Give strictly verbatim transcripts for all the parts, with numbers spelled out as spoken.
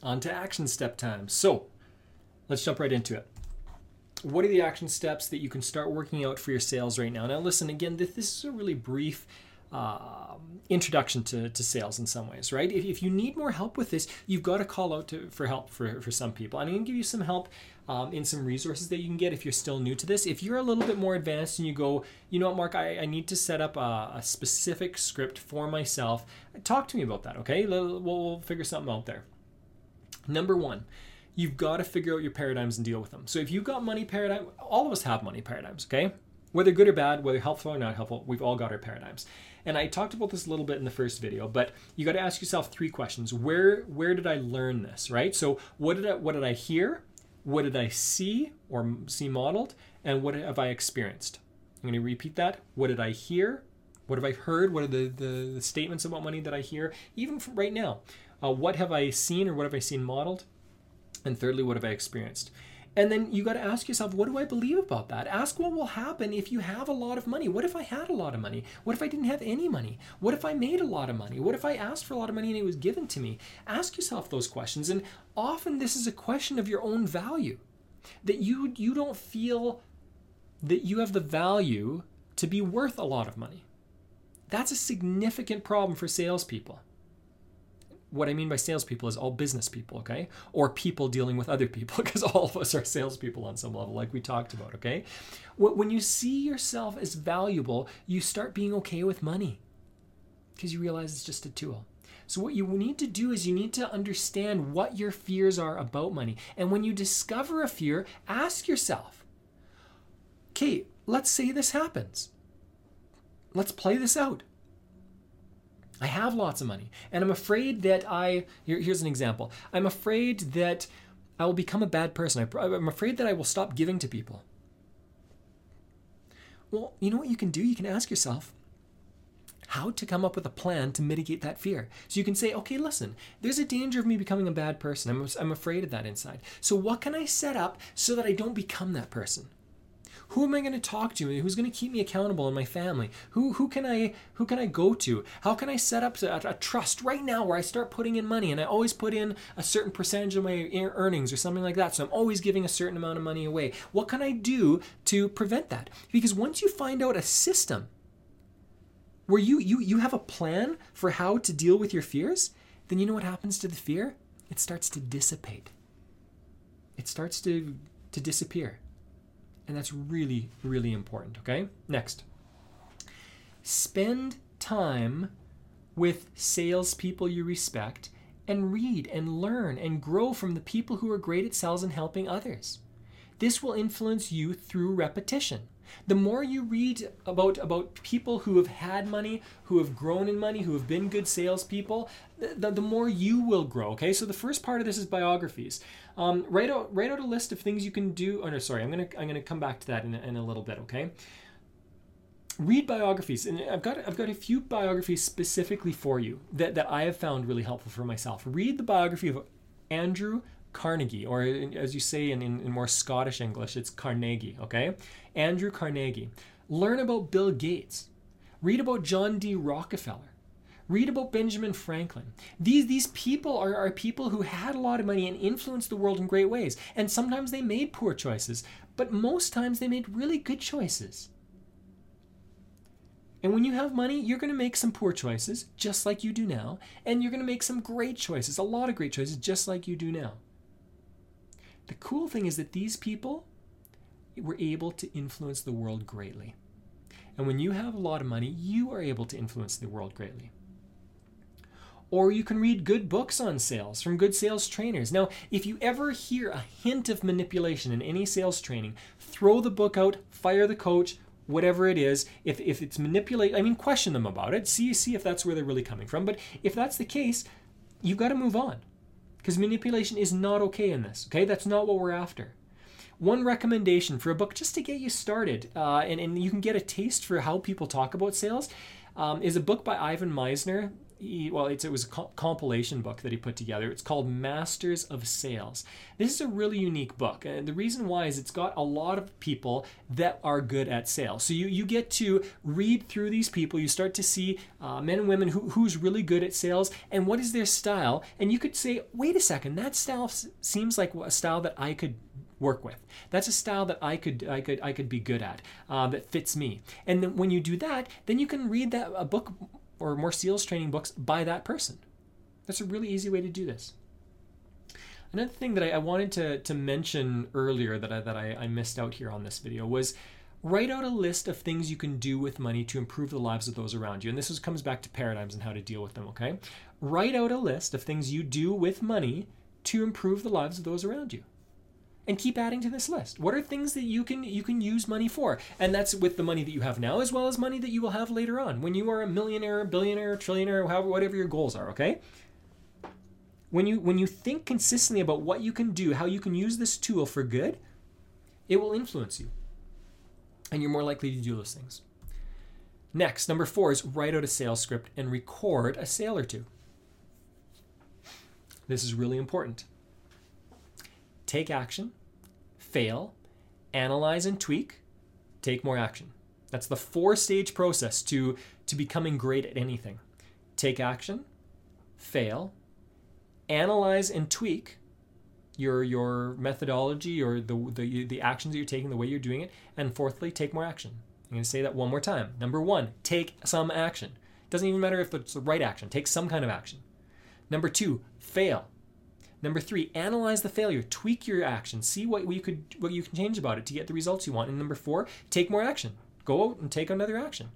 On to action step time. So let's jump right into it. What are the action steps that you can start working out for your sales right now? Now listen, again, this, this is a really brief uh, introduction to, to sales in some ways, right? If, if you need more help with this, you've got to call out to, for help for, for some people. I'm going to give you some help um, in some resources that you can get if you're still new to this. If you're a little bit more advanced and you go, you know what, Mark, I, I need to set up a, a specific script for myself, talk to me about that, okay? We'll, we'll figure something out there. Number one, you've got to figure out your paradigms and deal with them. So if you've got money paradigm, all of us have money paradigms, okay? Whether good or bad, whether helpful or not helpful, we've all got our paradigms. And I talked about this a little bit in the first video, but you got to ask yourself three questions. Where where did I learn this, right? So what did I what did I hear? What did I see or see modeled? And what have I experienced? I'm going to repeat that. What did I hear? What have I heard? What are the, the, the statements about money that I hear? Even from right now, uh, what have I seen or what have I seen modeled? And thirdly, what have I experienced? And then you got to ask yourself, what do I believe about that? Ask what will happen if you have a lot of money. What if I had a lot of money? What if I didn't have any money? What if I made a lot of money? What if I asked for a lot of money and it was given to me? Ask yourself those questions. And often this is a question of your own value, that you, you don't feel that you have the value to be worth a lot of money. That's a significant problem for salespeople. What I mean by salespeople is all business people, okay? Or people dealing with other people, because all of us are salespeople on some level, like we talked about, okay? When you see yourself as valuable, you start being okay with money because you realize it's just a tool. So what you need to do is you need to understand what your fears are about money. And when you discover a fear, ask yourself, okay, let's say this happens. Let's play this out. I have lots of money, and I'm afraid that I, here, here's an example. I'm afraid that I will become a bad person. I, I'm afraid that I will stop giving to people. Well, you know what you can do? You can ask yourself how to come up with a plan to mitigate that fear. So you can say, okay, listen, there's a danger of me becoming a bad person. I'm, I'm afraid of that inside. So what can I set up so that I don't become that person? Who am I going to talk to? Who's going to keep me accountable in my family? Who who can I who can I go to? How can I set up a, a trust right now where I start putting in money and I always put in a certain percentage of my earnings or something like that, so I'm always giving a certain amount of money away? What can I do to prevent that? Because once you find out a system where you you you have a plan for how to deal with your fears, then you know what happens to the fear? It starts to dissipate. It starts to to disappear. And that's really, really important, okay? Next. Spend time with salespeople you respect and read and learn and grow from the people who are great at sales and helping others. This will influence you through repetition. The more you read about, about people who have had money, who have grown in money, who have been good salespeople, the, the more you will grow, okay? So the first part of this is biographies. Um, write out write out a list of things you can do. Oh no, sorry, I'm gonna I'm gonna come back to that in a, in a little bit, okay? Read biographies, and I've got I've got a few biographies specifically for you that, that I have found really helpful for myself. Read the biography of Andrew Carnegie, or as you say in, in, in more Scottish English, it's Carnegie, okay? Andrew Carnegie. Learn about Bill Gates. Read about John D. Rockefeller. Read about Benjamin Franklin. These, these people are, are people who had a lot of money and influenced the world in great ways. And sometimes they made poor choices, but most times they made really good choices. And when you have money, you're going to make some poor choices, just like you do now. And you're going to make some great choices, a lot of great choices, just like you do now. The cool thing is that these people were able to influence the world greatly. And when you have a lot of money, you are able to influence the world greatly. Or you can read good books on sales from good sales trainers. Now, if you ever hear a hint of manipulation in any sales training, throw the book out, fire the coach, whatever it is. If if it's manipulate, I mean, question them about it. See, see if that's where they're really coming from. But if that's the case, you've got to move on. Because manipulation is not okay in this, okay? That's not what we're after. One recommendation for a book just to get you started, uh, and, and you can get a taste for how people talk about sales, um, is a book by Ivan Misner. he, well, it's, it was a co- compilation book that he put together. It's called Masters of Sales. This is a really unique book. And the reason why is it's got a lot of people that are good at sales. So you, you get to read through these people. You start to see uh, men and women who, who's really good at sales and what is their style. And you could say, wait a second, that style s- seems like a style that I could work with. That's a style that I could I could I could be good at, uh, that fits me. And then when you do that, then you can read that a book or more sales training books by that person. That's a really easy way to do this. Another thing that I, I wanted to to mention earlier that I that I, I missed out here on this video was write out a list of things you can do with money to improve the lives of those around you. And this is, comes back to paradigms and how to deal with them. Okay, write out a list of things you do with money to improve the lives of those around you. And keep adding to this list. What are things that you can you can use money for? And that's with the money that you have now, as well as money that you will have later on when you are a millionaire, billionaire, trillionaire, however, whatever your goals are. Okay. When you when you think consistently about what you can do, how you can use this tool for good, it will influence you, and you're more likely to do those things. Next, number four is write out a sales script and record a sale or two. This is really important. Take action, fail, analyze and tweak, take more action. That's the four-stage process to, to becoming great at anything. Take action, fail, analyze and tweak your your methodology or the, the, the actions that you're taking, the way you're doing it, and fourthly, take more action. I'm going to say that one more time. Number one, take some action. It doesn't even matter if it's the right action. Take some kind of action. Number two, fail. Number three, analyze the failure, tweak your action, see what you could what you can change about it to get the results you want. And number four, take more action. Go out and take another action.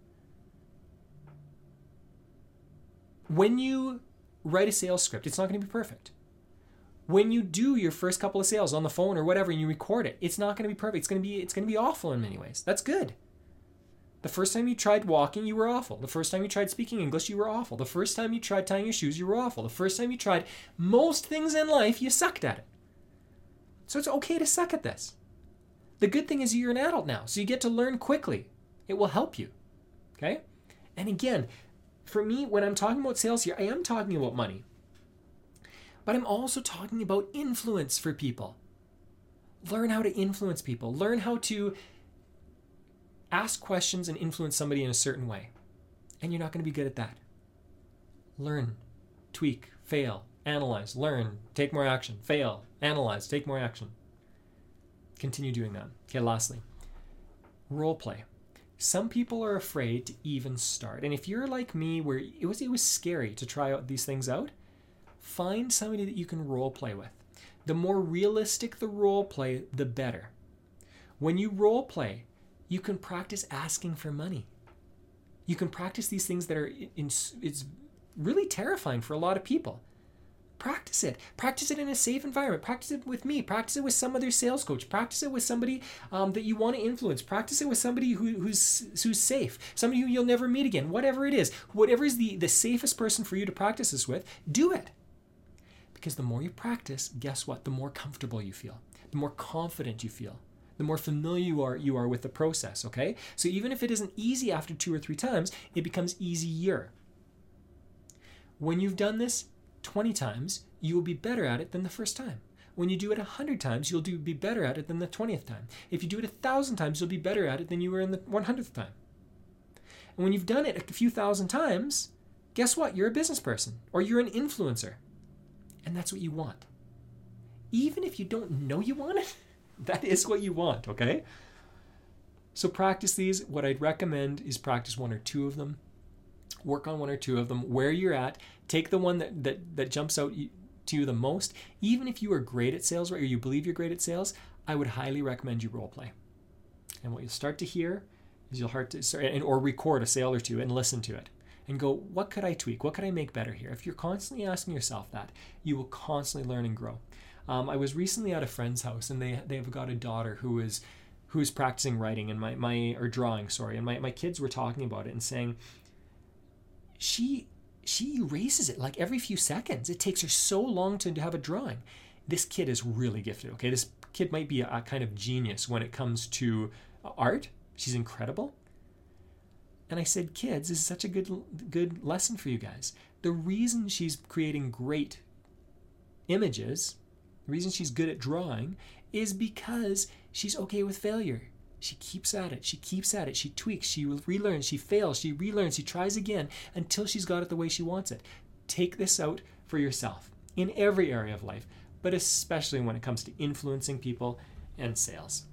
When you write a sales script, it's not going to be perfect. When you do your first couple of sales on the phone or whatever and you record it, it's not going to be perfect. It's going to be it's going to be awful in many ways. That's good. The first time you tried walking, you were awful. The first time you tried speaking English, you were awful. The first time you tried tying your shoes, you were awful. The first time you tried most things in life, you sucked at it. So it's okay to suck at this. The good thing is you're an adult now, so you get to learn quickly. It will help you. Okay? And again, for me, when I'm talking about sales here, I am talking about money. But I'm also talking about influence for people. Learn how to influence people. Learn how to ask questions and influence somebody in a certain way. And you're not going to be good at that. Learn, tweak, fail, analyze, learn, take more action, fail, analyze, take more action. Continue doing that. Okay, lastly, role play. Some people are afraid to even start. And if you're like me, where it was it was scary to try out these things out, find somebody that you can role play with. The more realistic the role play, the better. When you role play, you can practice asking for money. You can practice these things that are, in, it's really terrifying for a lot of people. Practice it. Practice it in a safe environment. Practice it with me. Practice it with some other sales coach. Practice it with somebody um, that you want to influence. Practice it with somebody who, who's who's safe. Somebody who you'll never meet again. Whatever it is. Whatever is the, the safest person for you to practice this with, do it. Because the more you practice, guess what? The more comfortable you feel. The more confident you feel. The more familiar you are you are with the process, okay? So even if it isn't easy after two or three times, it becomes easier. When you've done this twenty times, you will be better at it than the first time. When you do it one hundred times, you'll do, be better at it than the twentieth time. If you do it one thousand times, you'll be better at it than you were in the one hundredth time. And when you've done it a few thousand times, guess what? You're a business person or you're an influencer. And that's what you want. Even if you don't know you want it, that is what you want, okay? So practice these. What I'd recommend is practice one or two of them. Work on one or two of them. Where you're at, take the one that, that, that jumps out to you the most. Even if you are great at sales, right, or you believe you're great at sales, I would highly recommend you role play. And what you'll start to hear is you'll start to start, and, or record a sale or two and listen to it. And go, what could I tweak? What could I make better here? If you're constantly asking yourself that, you will constantly learn and grow. Um, I was recently at a friend's house, and they they've got a daughter who is who's practicing writing and my my or drawing, sorry. And my, my kids were talking about it and saying she she erases it like every few seconds. It takes her so long to, to have a drawing. This kid is really gifted. Okay, this kid might be a, a kind of genius when it comes to art. She's incredible. And I said, kids, this is such a good, good lesson for you guys. The reason she's creating great images, the reason she's good at drawing, is because she's okay with failure. She keeps at it. She keeps at it. She tweaks. She relearns. She fails. She relearns. She tries again until she's got it the way she wants it. Take this out for yourself in every area of life, but especially when it comes to influencing people and sales.